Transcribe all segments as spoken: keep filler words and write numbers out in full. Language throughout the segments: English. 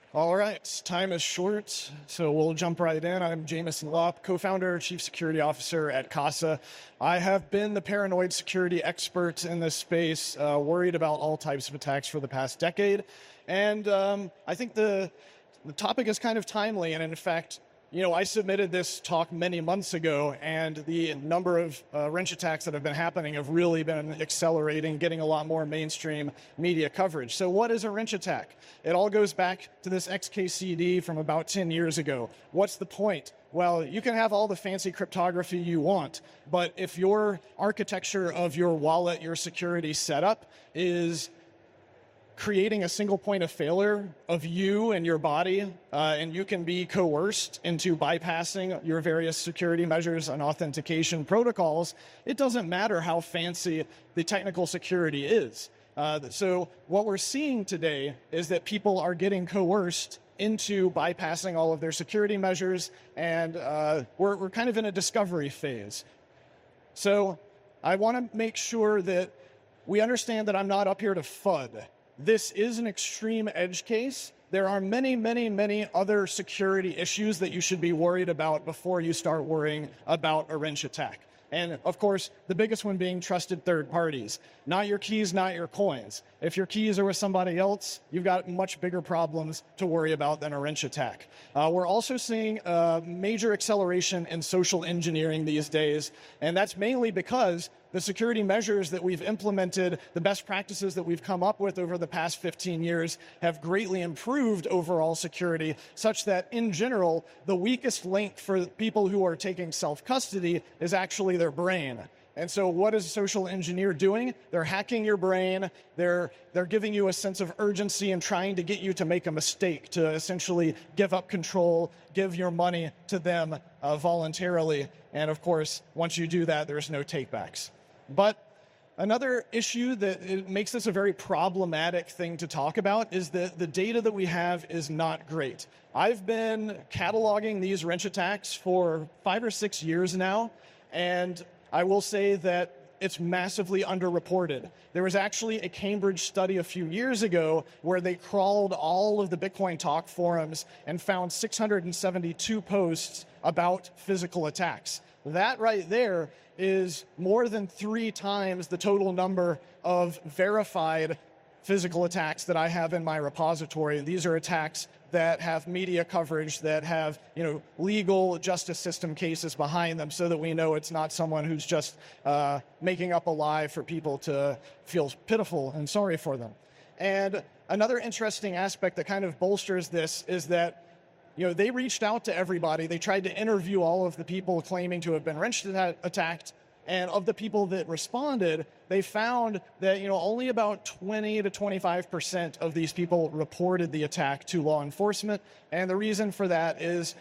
All right, time is short, so we'll jump right in. I'm Jameson Lopp, co-founder, chief security officer at Casa. I have been the paranoid security expert in this space, uh, worried about all types of attacks for the past decade. And um, I think the, the topic is kind of timely, and in fact, you know, I submitted this talk many months ago, and the number of uh, wrench attacks that have been happening have really been accelerating, getting a lot more mainstream media coverage. So what is a wrench attack? It all goes back to this X K C D from about ten years ago. What's the point? Well, you can have all the fancy cryptography you want, but if your architecture of your wallet, your security setup is creating a single point of failure of you and your body, uh, and you can be coerced into bypassing your various security measures and authentication protocols, it doesn't matter how fancy the technical security is. Uh, so what we're seeing today is that people are getting coerced into bypassing all of their security measures, and uh, we're, we're kind of in a discovery phase. So I want to make sure that we understand that I'm not up here to FUD. This is an extreme edge case. There are many, many, many other security issues that you should be worried about before you start worrying about a wrench attack. And of course, the biggest one being trusted third parties. Not your keys, not your coins. If your keys are with somebody else, you've got much bigger problems to worry about than a wrench attack. Uh, we're also seeing a major acceleration in social engineering these days, and that's mainly because the security measures that we've implemented, the best practices that we've come up with over the past fifteen years have greatly improved overall security, such that in general, the weakest link for people who are taking self-custody is actually their brain. And so what is a social engineer doing? They're hacking your brain. They're, they're giving you a sense of urgency and trying to get you to make a mistake, to essentially give up control, give your money to them uh, voluntarily. And of course, once you do that, there's no takebacks. But another issue that it makes this a very problematic thing to talk about is that the data that we have is not great. I've been cataloging these wrench attacks for five or six years now, and I will say that it's massively underreported. There was actually a Cambridge study a few years ago where they crawled all of the Bitcoin talk forums and found six hundred seventy-two posts about physical attacks. That right there is more than three times the total number of verified physical attacks that I have in my repository. These are attacks that have media coverage, that have, you know, legal justice system cases behind them, so that we know it's not someone who's just uh, making up a lie for people to feel pitiful and sorry for them. And another interesting aspect that kind of bolsters this is that, you know, they reached out to everybody. They tried to interview all of the people claiming to have been wrench attacked. And of the people that responded, they found that, you know, only about twenty to twenty-five percent of these people reported the attack to law enforcement. And the reason for that is,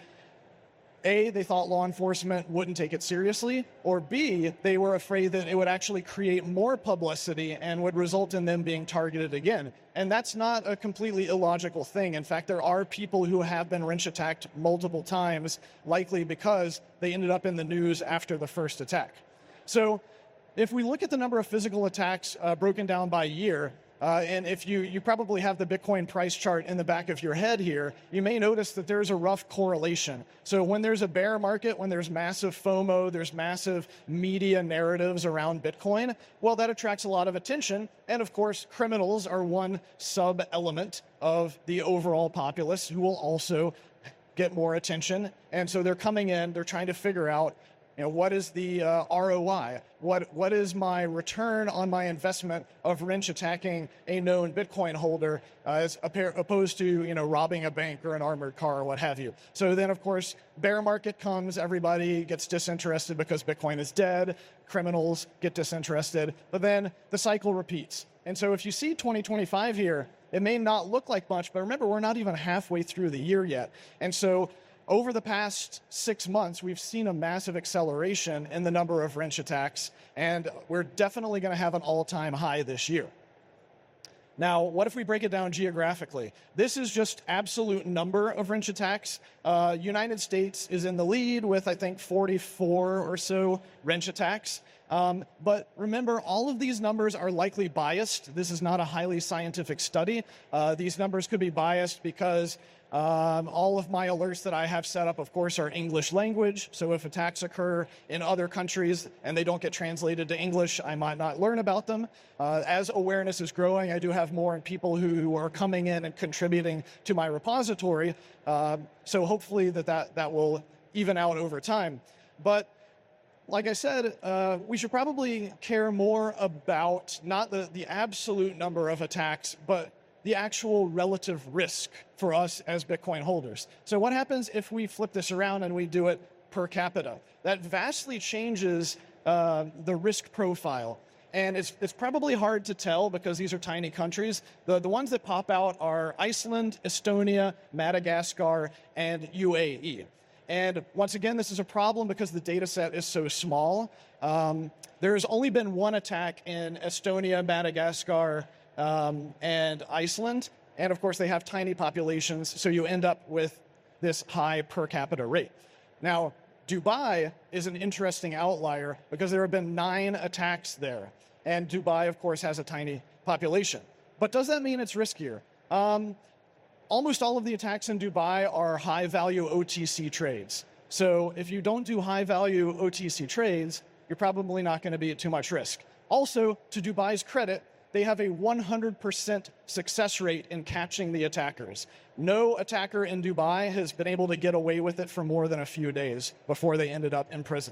A, they thought law enforcement wouldn't take it seriously, or B, they were afraid that it would actually create more publicity and would result in them being targeted again. And that's not a completely illogical thing. In fact, there are people who have been wrench attacked multiple times, likely because they ended up in the news after the first attack. So if we look at the number of physical attacks uh, broken down by year, Uh, and if you, you probably have the Bitcoin price chart in the back of your head here, you may notice that there's a rough correlation. So when there's a bear market, when there's massive FOMO, there's massive media narratives around Bitcoin, well, that attracts a lot of attention. And of course, criminals are one sub-element of the overall populace who will also get more attention. And so they're coming in, they're trying to figure out, you know, what is the uh, R O I? What, what is my return on my investment of wrench attacking a known Bitcoin holder uh, as opposed to, you know, robbing a bank or an armored car or what have you? So then, of course, bear market comes, everybody gets disinterested because Bitcoin is dead, criminals get disinterested, but then the cycle repeats. And so if you see twenty twenty-five here, it may not look like much, but remember, we're not even halfway through the year yet. And so over the past six months, we've seen a massive acceleration in the number of wrench attacks, and we're definitely going to have an all-time high this year. Now, what if we break it down geographically? This is just absolute number of wrench attacks. Uh, United States is in the lead with, I think, forty-four or so wrench attacks. Um, but remember, all of these numbers are likely biased. This is not a highly scientific study. Uh, these numbers could be biased because Um, all of my alerts that I have set up, of course, are English language. So if attacks occur in other countries and they don't get translated to English, I might not learn about them. Uh, as awareness is growing, I do have more people who, who are coming in and contributing to my repository. Uh, so hopefully that, that that will even out over time. But like I said, uh, we should probably care more about not the, the absolute number of attacks, but the actual relative risk for us as Bitcoin holders. So what happens if we flip this around and we do it per capita? That vastly changes uh, the risk profile. And it's, it's probably hard to tell because these are tiny countries. The, the ones that pop out are Iceland, Estonia, Madagascar, and U A E. And once again, this is a problem because the data set is so small. Um, there has only been one attack in Estonia, Madagascar, Um, and Iceland, and of course they have tiny populations, so you end up with this high per capita rate. Now, Dubai is an interesting outlier because there have been nine attacks there, and Dubai, of course, has a tiny population. But does that mean it's riskier? Um, almost all of the attacks in Dubai are high-value O T C trades. So if you don't do high-value O T C trades, you're probably not going to be at too much risk. Also, to Dubai's credit, they have a one hundred percent success rate in catching the attackers. No attacker in Dubai has been able to get away with it for more than a few days before they ended up in prison.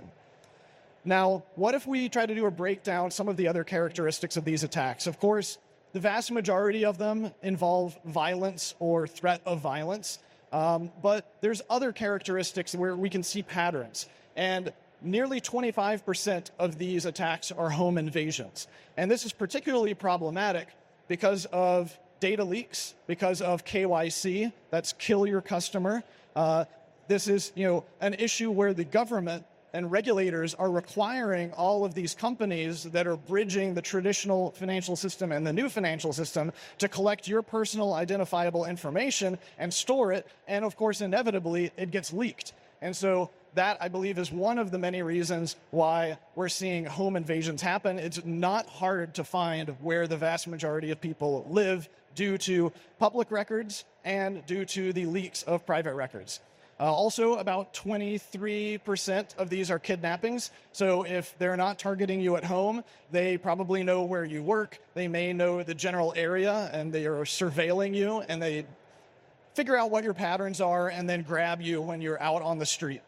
Now, what if we try to do a breakdown some of the other characteristics of these attacks? Of course, the vast majority of them involve violence or threat of violence, um, but there's other characteristics where we can see patterns. And nearly twenty-five percent of these attacks are home invasions. And this is particularly problematic because of data leaks, because of K Y C, that's kill your customer. Uh, this is, you know, an issue where the government and regulators are requiring all of these companies that are bridging the traditional financial system and the new financial system to collect your personal identifiable information and store it. And of course, inevitably, it gets leaked. And so that, I believe, is one of the many reasons why we're seeing home invasions happen. It's not hard to find where the vast majority of people live due to public records and due to the leaks of private records. Uh, also, about twenty-three percent of these are kidnappings. So if they're not targeting you at home, they probably know where you work. They may know the general area, and they are surveilling you, and they figure out what your patterns are and then grab you when you're out on the street.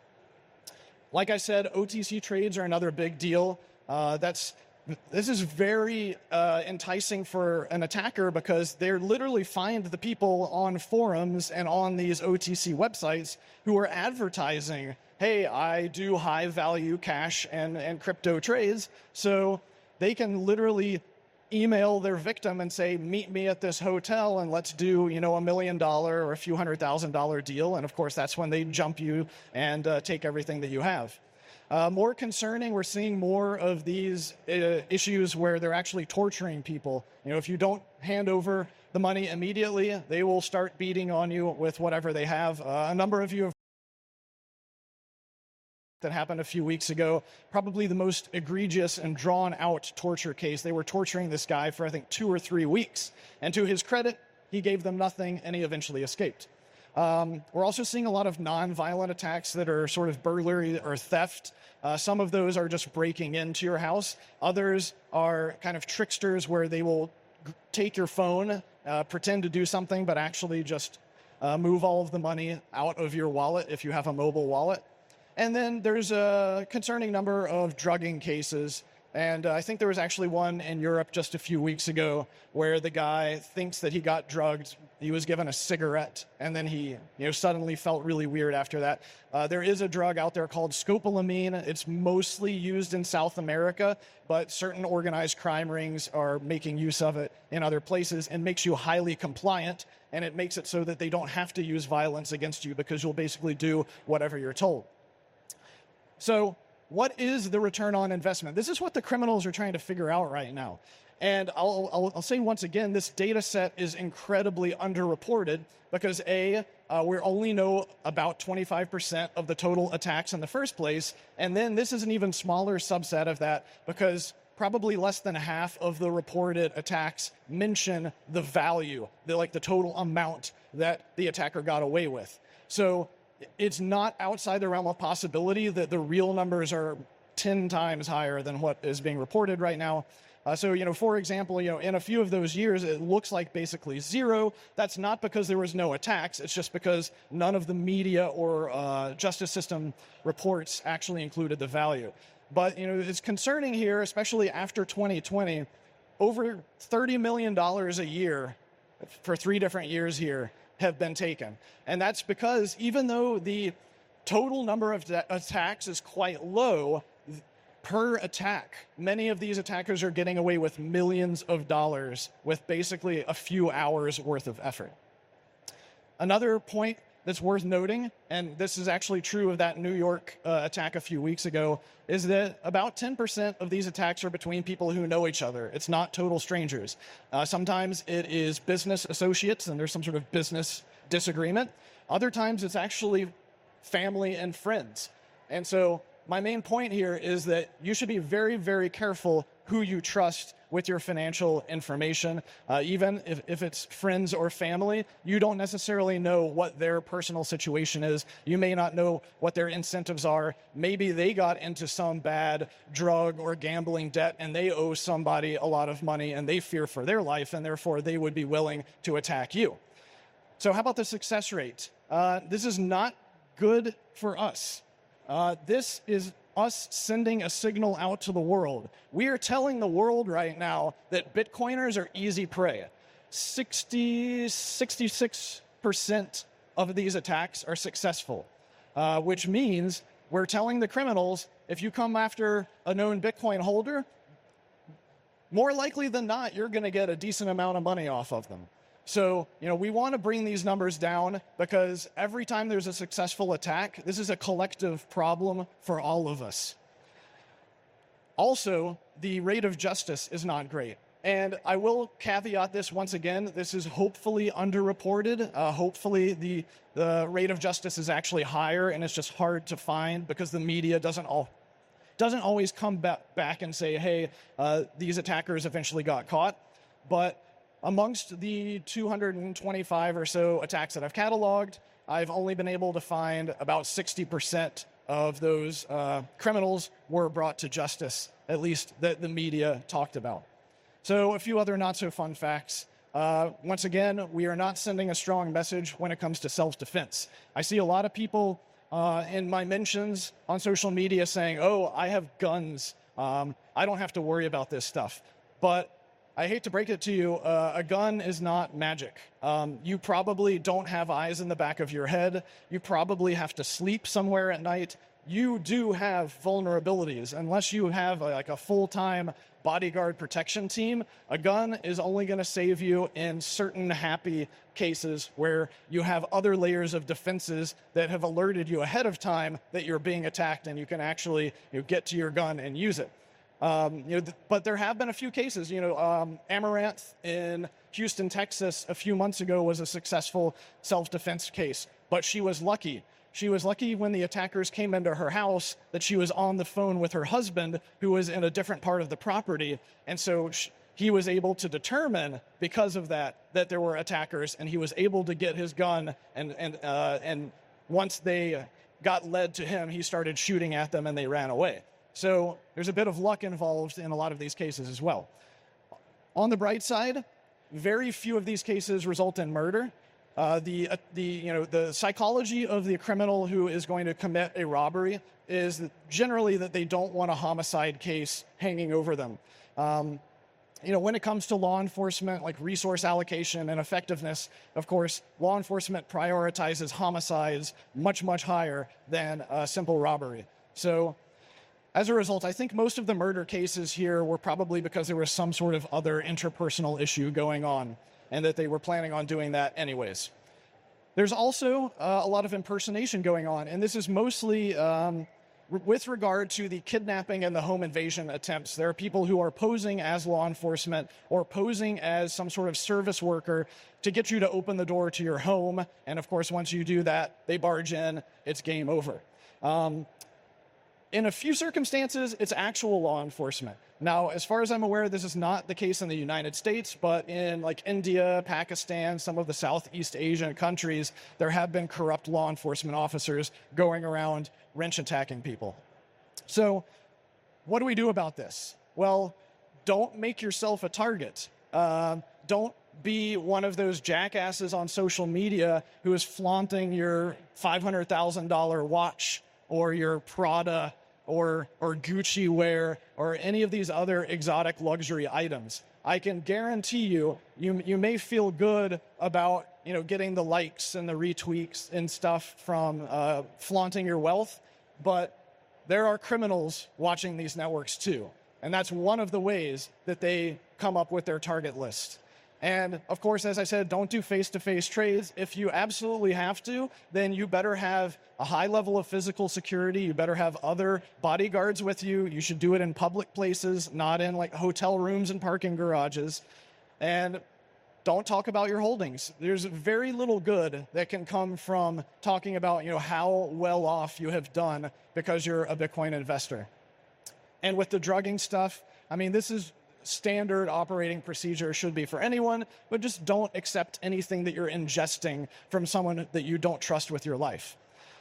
Like I said, O T C trades are another big deal. Uh, that's this is very uh, enticing for an attacker because they literally find the people on forums and on these O T C websites who are advertising, hey, I do high-value cash and, and crypto trades. So they can literally email their victim and say, meet me at this hotel and let's do, you know, a million dollar or a few hundred thousand dollar deal. And of course, that's when they jump you and uh, take everything that you have. Uh, more concerning, we're seeing more of these uh, issues where they're actually torturing people. You know, if you don't hand over the money immediately, they will start beating on you with whatever they have. Uh, a number of you have that happened a few weeks ago, probably the most egregious and drawn-out torture case. They were torturing this guy for, I think, two or three weeks. And to his credit, he gave them nothing, and he eventually escaped. Um, we're also seeing a lot of non-violent attacks that are sort of burglary or theft. Uh, some of those are just breaking into your house. Others are kind of tricksters where they will take your phone, uh, pretend to do something, but actually just uh, move all of the money out of your wallet if you have a mobile wallet. And then there's a concerning number of drugging cases. And uh, I think there was actually one in Europe just a few weeks ago where the guy thinks that he got drugged. He was given a cigarette, and then he you know, suddenly felt really weird after that. Uh, there is a drug out there called scopolamine. It's mostly used in South America, but certain organized crime rings are making use of it in other places and makes you highly compliant, and it makes it so that they don't have to use violence against you because you'll basically do whatever you're told. So what is the return on investment? This is what the criminals are trying to figure out right now. And I'll, I'll, I'll say once again, this data set is incredibly underreported because A, uh, we only know about twenty-five percent of the total attacks in the first place. And then this is an even smaller subset of that because probably less than half of the reported attacks mention the value, the, like the total amount that the attacker got away with. So it's not outside the realm of possibility that the real numbers are ten times higher than what is being reported right now. Uh, so, you know, for example, you know, in a few of those years, it looks like basically zero. That's not because there was no attacks. It's just because none of the media or uh, justice system reports actually included the value. But, you know, it's concerning here, especially after twenty twenty, over thirty million dollars a year for three different years here have been taken. And that's because even though the total number of attacks is quite low, per attack, many of these attackers are getting away with millions of dollars with basically a few hours worth of effort. Another point that's worth noting, and this is actually true of that New York uh, attack a few weeks ago, is that about ten percent of these attacks are between people who know each other. It's not total strangers. Uh, sometimes it is business associates and there's some sort of business disagreement. Other times it's actually family and friends. And so my main point here is that you should be very, very careful who you trust with your financial information. Uh, even if, if it's friends or family, you don't necessarily know what their personal situation is. You may not know what their incentives are. Maybe they got into some bad drug or gambling debt and they owe somebody a lot of money and they fear for their life and therefore they would be willing to attack you. So how about the success rate? Uh, this is not good for us. Uh, this is us sending a signal out to the world. We are telling the world right now that Bitcoiners are easy prey. sixty, sixty-six percent of these attacks are successful, uh, which means we're telling the criminals, if you come after a known Bitcoin holder, more likely than not, you're going to get a decent amount of money off of them. So, you know, we want to bring these numbers down because every time there's a successful attack, this is a collective problem for all of us. Also, the rate of justice is not great. And I will caveat this once again. This is hopefully underreported. Uh, hopefully the, the rate of justice is actually higher and it's just hard to find because the media doesn't all doesn't always come ba- back and say, hey, uh, these attackers eventually got caught. But amongst the two hundred twenty-five or so attacks that I've cataloged, I've only been able to find about sixty percent of those uh, criminals were brought to justice, at least that the media talked about. So a few other not-so-fun facts. Uh, once again, we are not sending a strong message when it comes to self-defense. I see a lot of people uh, in my mentions on social media saying, oh, I have guns. Um, I don't have to worry about this stuff. But I hate to break it to you, uh, a gun is not magic. Um, you probably don't have eyes in the back of your head. You probably have to sleep somewhere at night. You do have vulnerabilities. Unless you have a, like a full-time bodyguard protection team, a gun is only going to save you in certain happy cases where you have other layers of defenses that have alerted you ahead of time that you're being attacked and you can actually you know, get to your gun and use it. Um, you know, th- but there have been a few cases. You know, um, Amaranth in Houston, Texas, a few months ago was a successful self-defense case. But she was lucky. She was lucky when the attackers came into her house that she was on the phone with her husband, who was in a different part of the property, and so sh- he was able to determine, because of that, that there were attackers, and he was able to get his gun. And and uh, and once they got led to him, he started shooting at them, and they ran away. So there's a bit of luck involved in a lot of these cases as well. On the bright side, very few of these cases result in murder. Uh, the uh, the you know the psychology of the criminal who is going to commit a robbery is generally that they don't want a homicide case hanging over them. Um, you know, when it comes to law enforcement, like resource allocation and effectiveness, of course, law enforcement prioritizes homicides much much higher than a simple robbery. So, as a result, I think most of the murder cases here were probably because there was some sort of other interpersonal issue going on, and that they were planning on doing that anyways. There's also uh, a lot of impersonation going on, and this is mostly um, r- with regard to the kidnapping and the home invasion attempts. There are people who are posing as law enforcement or posing as some sort of service worker to get you to open the door to your home, and of course, once you do that, they barge in, it's game over. Um, In a few circumstances, it's actual law enforcement. Now, as far as I'm aware, this is not the case in the United States, but in like India, Pakistan, some of the Southeast Asian countries, there have been corrupt law enforcement officers going around wrench attacking people. So what do we do about this? Well, don't make yourself a target. Uh, don't be one of those jackasses on social media who is flaunting your five hundred thousand dollars watch or your Prada or or Gucci wear or any of these other exotic luxury items. I can guarantee you, you, you may feel good about, you know, getting the likes and the retweets and stuff from uh, flaunting your wealth, but there are criminals watching these networks too. And that's one of the ways that they come up with their target list. And of course, as I said, don't do face-to-face trades. If you absolutely have to, then you better have a high level of physical security. You better have other bodyguards with you. You should do it in public places, not in like hotel rooms and parking garages. And don't talk about your holdings. There's very little good that can come from talking about, you know, how well off you have done because you're a Bitcoin investor. And with the drugging stuff, I mean, this is standard operating procedure, should be for anyone, but just don't accept anything that you're ingesting from someone that you don't trust with your life.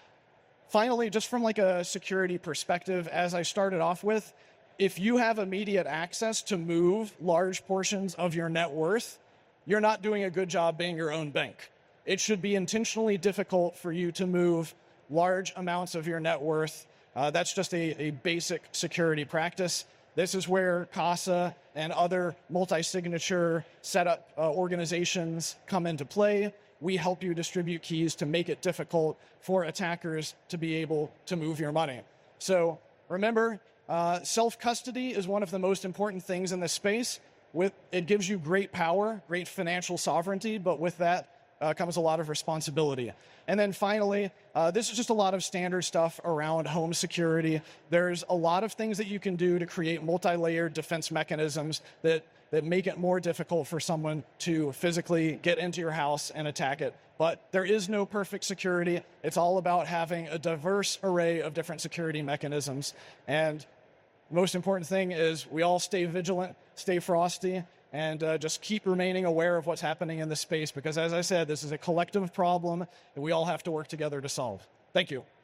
Finally, just from like a security perspective, as I started off with, if you have immediate access to move large portions of your net worth, you're not doing a good job being your own bank. It should be intentionally difficult for you to move large amounts of your net worth. Uh, that's just a, a basic security practice. This is where CASA and other multi-signature setup uh, organizations come into play. We help you distribute keys to make it difficult for attackers to be able to move your money. So remember, uh, self-custody is one of the most important things in this space. With, it gives you great power, great financial sovereignty, but with that uh, comes a lot of responsibility. And then finally, uh, this is just a lot of standard stuff around home security. There's a lot of things that you can do to create multi-layered defense mechanisms that, that make it more difficult for someone to physically get into your house and attack it. But there is no perfect security. It's all about having a diverse array of different security mechanisms. And most important thing is we all stay vigilant, stay frosty, and uh, just keep remaining aware of what's happening in this space, because as I said, this is a collective problem that we all have to work together to solve. Thank you.